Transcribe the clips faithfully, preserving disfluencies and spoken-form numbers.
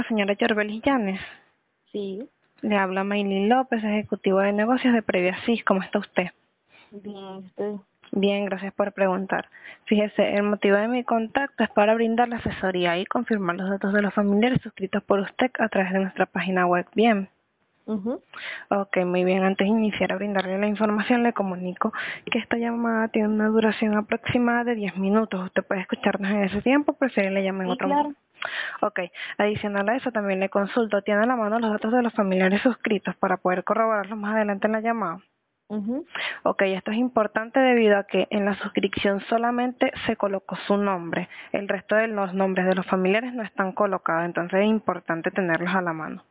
Señora Yorbelis Llanes, Sí, le habla Maylin López, ejecutivo de negocios de Previa S I S. ¿Cómo está usted? bien, estoy. Bien, gracias por preguntar. Fíjese, el motivo de mi contacto es para brindar la asesoría y confirmar los datos de los familiares suscritos por usted a través de nuestra página web. Bien. Ujú. Ok, muy bien. Antes de iniciar a brindarle la información, le comunico que esta llamada tiene una duración aproximada de diez minutos. Usted puede escucharnos en ese tiempo, prefiere le llame en Sí, otro momento. claro. Ok, adicional a eso también le consulto, ¿tiene a la mano los datos de los familiares suscritos para poder corroborarlos más adelante en la llamada? Ujú. Ok, esto es importante debido a que en la suscripción solamente se colocó su nombre, el resto de los nombres de los familiares no están colocados, entonces es importante tenerlos a la mano.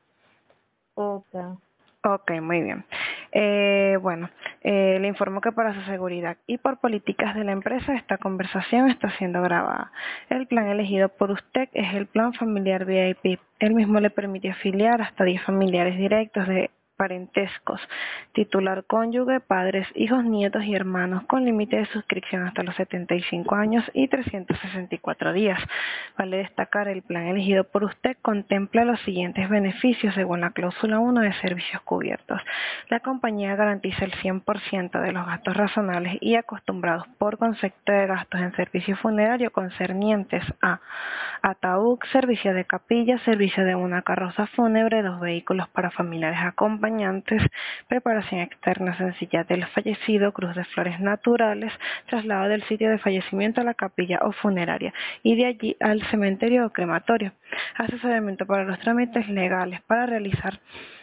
Okay. Ok, muy bien. Eh, bueno, eh, le informo que para su seguridad y por políticas de la empresa esta conversación está siendo grabada. El plan elegido por usted es el plan familiar V I P. El mismo le permite afiliar hasta diez familiares directos de parentescos, titular cónyuge, padres, hijos, nietos y hermanos con límite de suscripción hasta los setenta y cinco años y trescientos sesenta y cuatro días. Vale destacar, el plan elegido por usted contempla los siguientes beneficios según la cláusula uno de servicios cubiertos. La compañía garantiza el cien por ciento de los gastos razonables y acostumbrados por concepto de gastos en servicio funerario concernientes a ataúd, servicio de capilla, servicio de una carroza fúnebre, dos vehículos para familiares acompañantes, preparación externa sencilla del fallecido, cruz de flores naturales, traslado del sitio de fallecimiento a la capilla o funeraria y de allí al cementerio o crematorio, asesoramiento para los trámites legales para realizar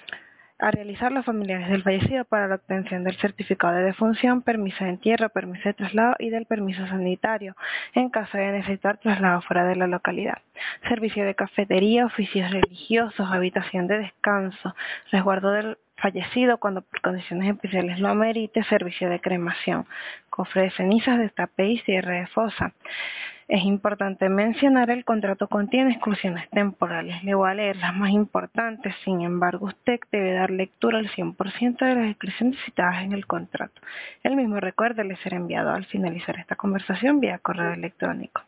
a realizar los familiares del fallecido para la obtención del certificado de defunción, permiso de entierro, permiso de traslado y del permiso sanitario, en caso de necesitar traslado fuera de la localidad. Servicio de cafetería, oficios religiosos, habitación de descanso, resguardo del fallecido cuando por condiciones especiales lo amerite, servicio de cremación, cofre de cenizas, destape y cierre de fosa. Es importante mencionar el contrato contiene exclusiones temporales. Le voy a leer las más importantes, sin embargo usted debe dar lectura al cien por ciento de las exclusiones citadas en el contrato. El mismo recuérdele ser enviado al finalizar esta conversación vía correo electrónico.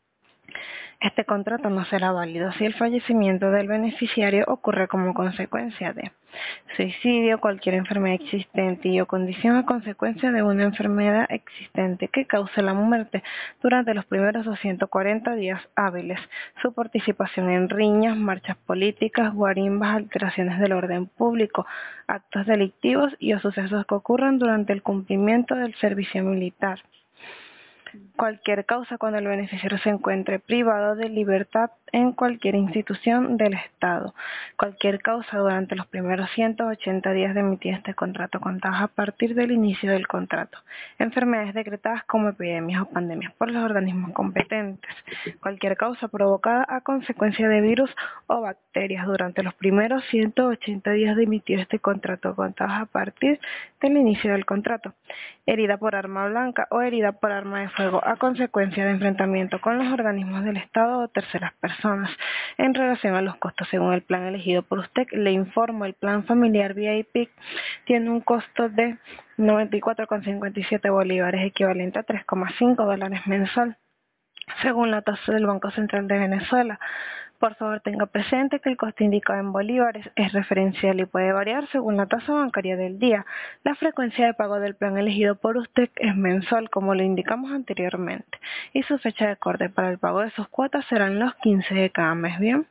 Este contrato no será válido si el fallecimiento del beneficiario ocurre como consecuencia de suicidio, cualquier enfermedad existente y o condición a consecuencia de una enfermedad existente que cause la muerte durante los primeros doscientos cuarenta días hábiles, su participación en riñas, marchas políticas, guarimbas, alteraciones del orden público, actos delictivos y o sucesos que ocurran durante el cumplimiento del servicio militar. Cualquier causa cuando el beneficiario se encuentre privado de libertad en cualquier institución del Estado. Cualquier causa durante los primeros ciento ochenta días de emitir este contrato contados a partir del inicio del contrato. Enfermedades decretadas como epidemias o pandemias por los organismos competentes. Cualquier causa provocada a consecuencia de virus o bacterias durante los primeros ciento ochenta días de emitir este contrato contados a partir del inicio del contrato. Herida por arma blanca o herida por arma de fuego a consecuencia de enfrentamiento con los organismos del Estado o terceras personas. En relación a los costos según el plan elegido por usted, le informo, el plan familiar V I P tiene un costo de noventa y cuatro con cincuenta y siete bolívares, equivalente a tres coma cinco dólares mensual, según la tasa del Banco Central de Venezuela. Por favor, tenga presente que el coste indicado en bolívares es referencial y puede variar según la tasa bancaria del día. La frecuencia de pago del plan elegido por usted es mensual, como lo indicamos anteriormente, y su fecha de corte para el pago de sus cuotas serán los quince de cada mes, ¿bien?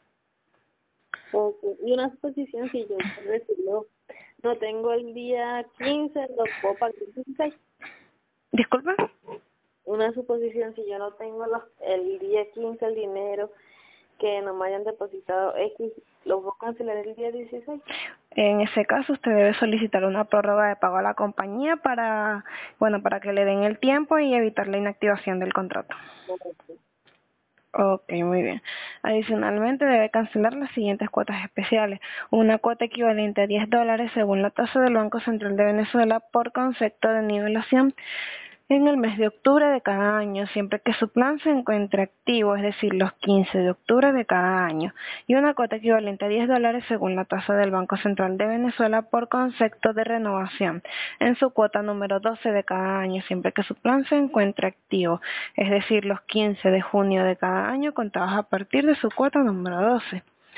Okay. Y una suposición, si yo por decirlo, no tengo el día quince, lo puedo pagar el dieciséis. Disculpa. Una suposición, si yo no tengo los, el día quince el dinero que no me hayan depositado X, ¿lo puedo cancelar el día dieciséis? En ese caso, usted debe solicitar una prórroga de pago a la compañía para, bueno, para que le den el tiempo y evitar la inactivación del contrato. Okay. Ok, muy bien. Adicionalmente, debe cancelar las siguientes cuotas especiales. Una cuota equivalente a diez dólares según la tasa del Banco Central de Venezuela por concepto de nivelación en el mes de octubre de cada año, siempre que su plan se encuentre activo, es decir, los quince de octubre de cada año, y una cuota equivalente a diez dólares según la tasa del Banco Central de Venezuela por concepto de renovación, en su cuota número doce de cada año, siempre que su plan se encuentre activo, es decir, los quince de junio de cada año contados a partir de su cuota número doce.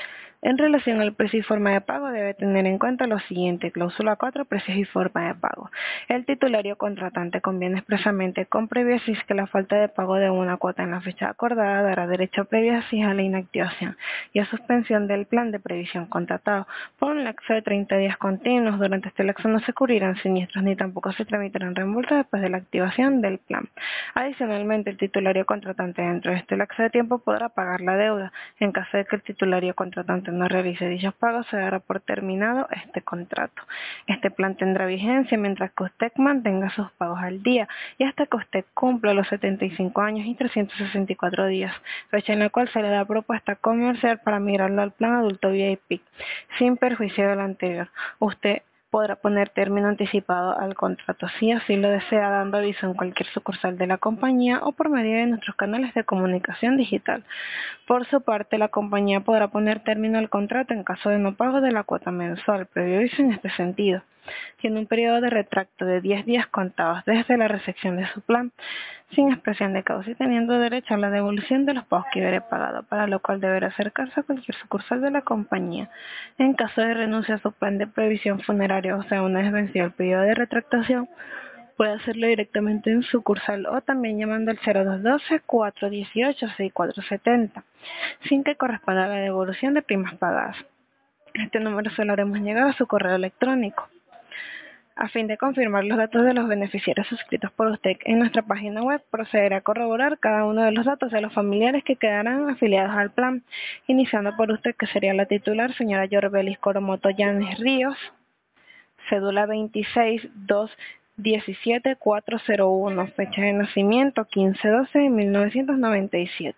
En relación al precio y forma de pago, debe tener en cuenta lo siguiente. Cláusula cuatro, precios y forma de pago. El titulario contratante conviene expresamente con previo aviso que la falta de pago de una cuota en la fecha acordada dará derecho previo aviso a la inactivación y a suspensión del plan de previsión contratado por un lapso de treinta días continuos. Durante este lapso no se cubrirán siniestros ni tampoco se tramitarán reembolsos después de la activación del plan. Adicionalmente, el titulario contratante dentro de este lapso de tiempo podrá pagar la deuda. En caso de que el titulario contratante no realice dichos pagos, se dará por terminado este contrato. Este plan tendrá vigencia mientras que usted mantenga sus pagos al día y hasta que usted cumpla los setenta y cinco años y trescientos sesenta y cuatro días, fecha en la cual se le da propuesta comercial para migrarlo al plan adulto V I P, sin perjuicio del anterior. Usted podrá poner término anticipado al contrato si así lo desea, dando aviso en cualquier sucursal de la compañía o por medio de nuestros canales de comunicación digital. Por su parte, la compañía podrá poner término al contrato en caso de no pago de la cuota mensual, previo aviso en este sentido. Tiene un periodo de retracto de diez días contados desde la recepción de su plan, sin expresión de causa y teniendo derecho a la devolución de los pagos que hubiere pagado, para lo cual deberá acercarse a cualquier sucursal de la compañía. En caso de renuncia a su plan de previsión funeraria, o sea, una vez vencido el periodo de retractación, puede hacerlo directamente en sucursal o también llamando al cero dos uno dos, cuatro uno ocho, seis cuatro siete cero, sin que corresponda a la devolución de primas pagadas. Este número se lo haremos llegar a su correo electrónico. A fin de confirmar los datos de los beneficiarios suscritos por usted en nuestra página web, procederá a corroborar cada uno de los datos de los familiares que quedarán afiliados al plan, iniciando por usted, que sería la titular, señora Yorbelis Coromoto Yanes Ríos, cédula veintiséis dos diecisiete cuatro cero uno, fecha de nacimiento quince doce de mil novecientos noventa y siete.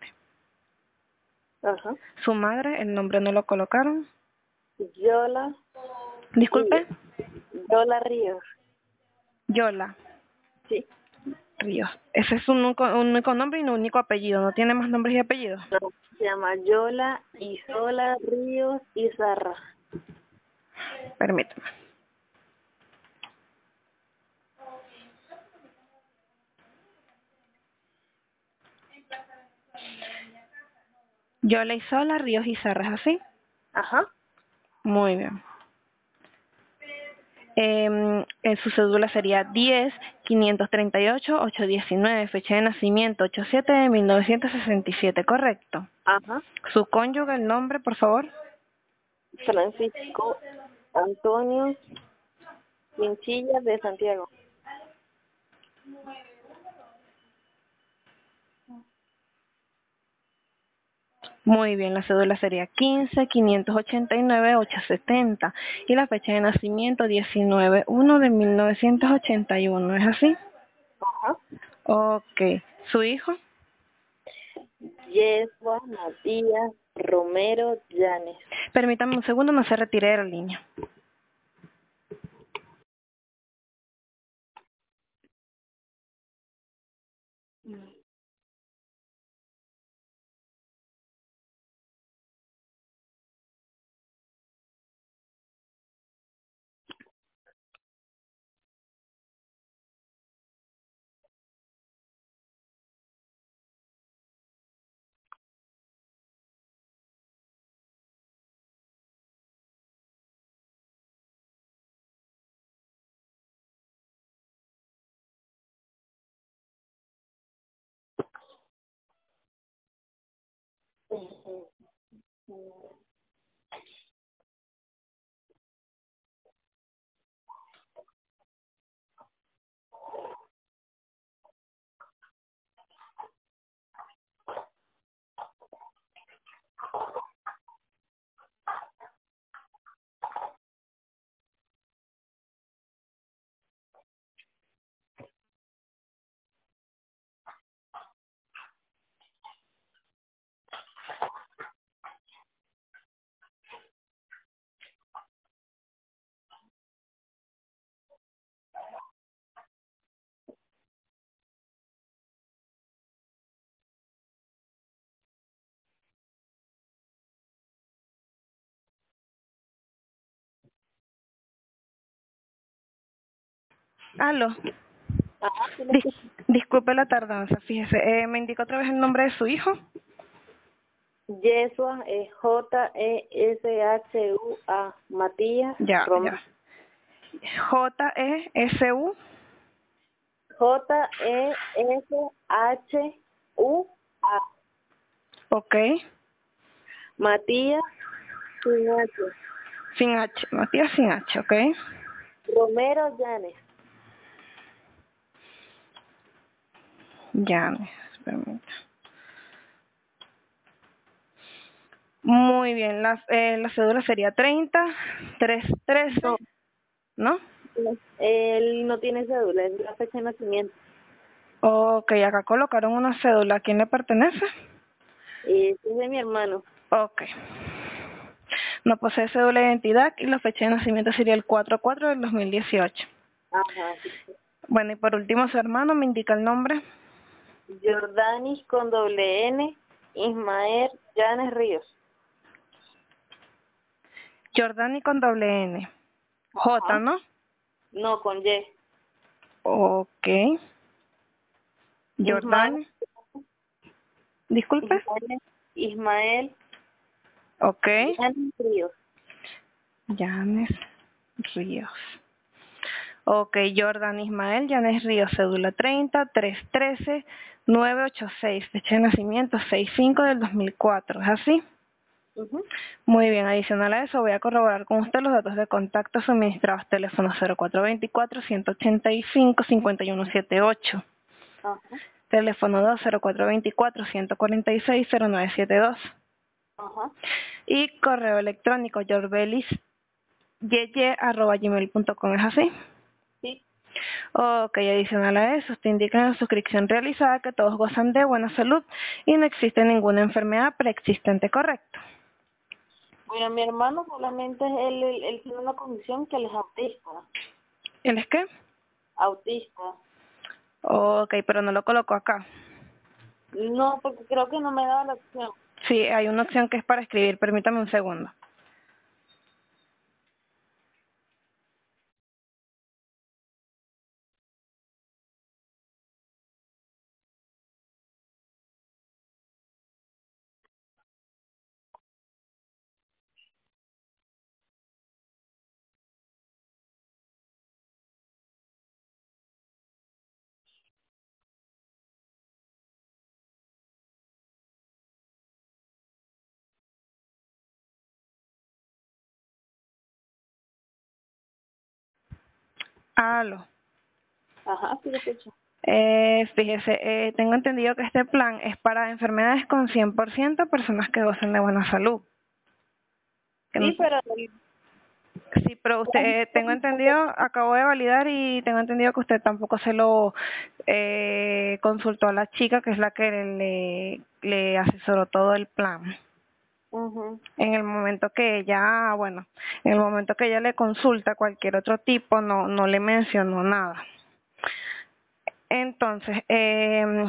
Ajá. Su madre, el nombre no lo colocaron. Yola. Disculpe. Yola Ríos. Yola. Sí. Ríos. Ese es un único, un único nombre y un único apellido. ¿No tiene más nombres y apellidos? No, se llama Yola Isola Ríos Izarra. Permítame. Yola Isola Ríos Izarra, ¿es así? Ajá. Muy bien. Eh, en su cédula sería diez quinientos treinta y ocho ochocientos diecinueve, fecha de nacimiento ocho siete de mil novecientos sesenta y siete, ¿correcto? Ajá. Su cónyuge, el nombre, por favor. Francisco Antonio Quinchilla de Santiago. Muy bien, la cédula sería quince quinientos ochenta y nueve ochocientos setenta y la fecha de nacimiento diecinueve uno de mil novecientos ochenta y uno, ¿es así? Ajá. Ok. ¿Su hijo? Yesua Matías Romero Llanes. Permítame un segundo, no se retire de la línea. Aló. Ajá. Dis disculpe la tardanza, fíjese. Eh, ¿Me indica otra vez el nombre de su hijo? Yeshua es J E S H U A. Matías Ya, Romero. ya. J E S U. J E S H U A. Ok. Matías sin H. Sin H. Matías sin H, ok. Romero Llanes. Llanes, permítame. Muy bien, la, eh, la cédula sería treinta, trescientos trece, No, ¿no? él no tiene cédula, es la fecha de nacimiento. Ok, acá colocaron una cédula. ¿A quién le pertenece? Ese es de mi hermano. Ok. No posee cédula de identidad y la fecha de nacimiento sería el cuatro cuatro del dos mil dieciocho. Ajá. Bueno, y por último su hermano, ¿me indica el nombre? Jordanis con doble N, Ismael Llanes Ríos. Jordani con doble N. J, Ajá. ¿no? No, con Y. Ok. Ismael, Jordani. Disculpe. Ismael, Ismael Ok. Llanes Ríos. Llanes Ríos. Ok, Jordan Ismael Llanes Ríos, cédula treinta, trescientos trece, novecientos ochenta y seis, fecha de nacimiento seis cinco del dos mil cuatro, ¿es así? Uh-huh. Muy bien, adicional a eso voy a corroborar con usted los datos de contacto suministrados, teléfono cero cuatro veinticuatro, ciento ochenta y cinco, cincuenta y uno setenta y ocho, Ajá. teléfono dos cero cuatro veinticuatro, ciento cuarenta y seis, cero nueve setenta y dos Ajá. y correo electrónico yorbelis yeye arroba gmail punto com, ¿es así? Sí. Ok, adicional a eso, usted indica en la suscripción realizada que todos gozan de buena salud y no existe ninguna enfermedad preexistente, ¿correcto? Bueno, mi hermano solamente es él, él, él tiene una condición que él es autista. ¿Él es qué? Autista. Ok, pero no lo coloco acá. No, porque creo que no me daba la opción. Sí, hay una opción que es para escribir, permítame un segundo. Aló. Ajá, sí lo escucho. Eh, fíjese, eh, tengo entendido que este plan es para enfermedades con cien por ciento personas que gocen de buena salud. Que no- Sí, pero Sí, pero usted, tengo entendido, acabo de validar y tengo entendido que usted tampoco se lo eh, consultó a la chica, que es la que le, le asesoró todo el plan. uh-huh. En el momento que ella, bueno, en el momento que ella le consulta cualquier otro tipo, no, no le mencionó nada. Entonces, eh,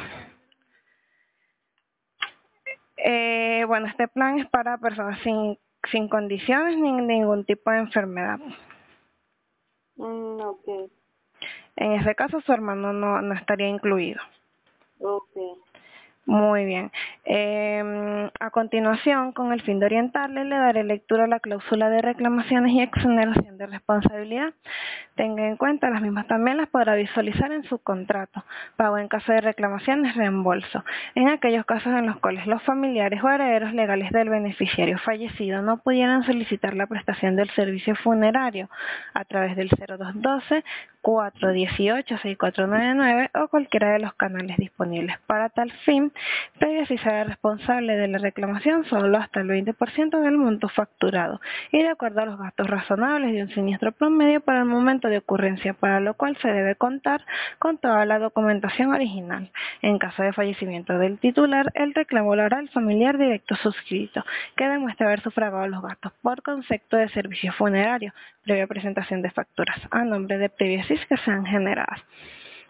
eh, bueno, este plan es para personas sin, sin condiciones ni ningún tipo de enfermedad. Mm, ok, En ese caso, su hermano no, no estaría incluido. ok. Muy bien. Eh, a continuación, con el fin de orientarle, le daré lectura a la cláusula de reclamaciones y exoneración de responsabilidad. Tenga en cuenta, las mismas también las podrá visualizar en su contrato. Pago en caso de reclamaciones, reembolso. En aquellos casos en los cuales los familiares o herederos legales del beneficiario fallecido no pudieran solicitar la prestación del servicio funerario a través del cero dos doce, cuatro dieciocho, sesenta y cuatro noventa y nueve o cualquiera de los canales disponibles para tal fin, previo si será responsable de la reclamación solo hasta el veinte por ciento del monto facturado y de acuerdo a los gastos razonables de un siniestro promedio para el momento de ocurrencia, para lo cual se debe contar con toda la documentación original. En caso de fallecimiento del titular, el reclamo lo hará el familiar directo suscrito, que demuestre haber sufragado los gastos por concepto de servicio funerario, previa presentación de facturas a nombre de Previesis que sean generadas.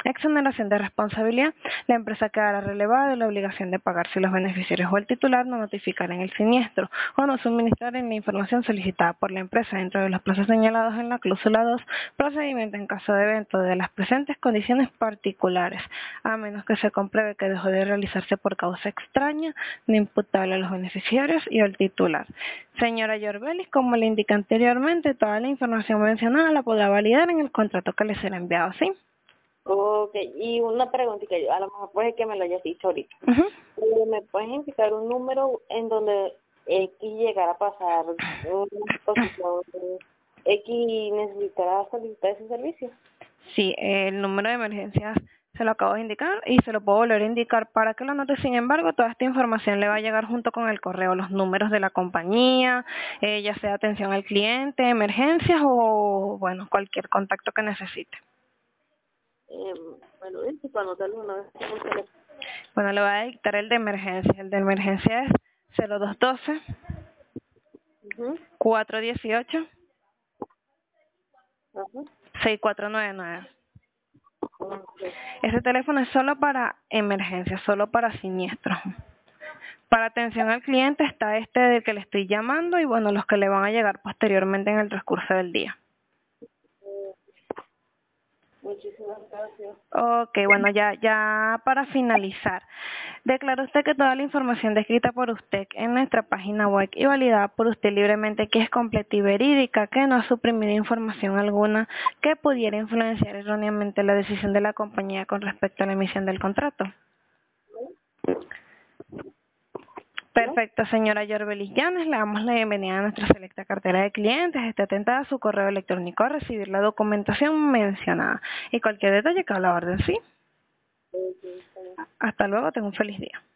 Exoneración de responsabilidad. La empresa quedará relevada de la obligación de pagar si los beneficiarios o el titular no notificaran el siniestro o no suministraren la información solicitada por la empresa dentro de los plazos señalados en la cláusula dos, procedimiento en caso de evento de las presentes condiciones particulares, a menos que se compruebe que dejó de realizarse por causa extraña, no imputable a los beneficiarios y al titular. Señora Yorbelis, como le indiqué anteriormente, toda la información mencionada la podrá validar en el contrato que le será enviado, ¿sí? Ok, y una preguntita, a lo mejor puede que me lo hayas dicho ahorita. Uh-huh. Eh, ¿Me puedes indicar un número en donde X llegara a pasar una situación de X necesitará solicitar ese servicio? Sí, el número de emergencias se lo acabo de indicar y se lo puedo volver a indicar para que lo anote. Sin embargo, toda esta información le va a llegar junto con el correo, los números de la compañía, eh, ya sea atención al cliente, emergencias o, bueno, cualquier contacto que necesite. Eh, bueno, es para anotarlo una vez. Bueno, le voy a dictar el de emergencia. El de emergencia es cero dos uno dos, Uh-huh. cuatro uno ocho, Uh-huh. seis cuatro nueve nueve. Okay. Ese teléfono es solo para emergencias, solo para siniestros. Para atención al cliente está este del que le estoy llamando y bueno, los que le van a llegar posteriormente en el transcurso del día. Muchísimas gracias. Ok, bueno, ya, ya para finalizar, declara usted que toda la información descrita por usted en nuestra página web y validada por usted libremente que es completa y verídica, que no ha suprimido información alguna que pudiera influenciar erróneamente la decisión de la compañía con respecto a la emisión del contrato. ¿No? Perfecto, señora Yorbelis Llanes, le damos la bienvenida a nuestra selecta cartera de clientes. Esté atenta a su correo electrónico a recibir la documentación mencionada y cualquier detalle que a la orden, ¿sí? Okay, está bien. Hasta luego, tenga un feliz día.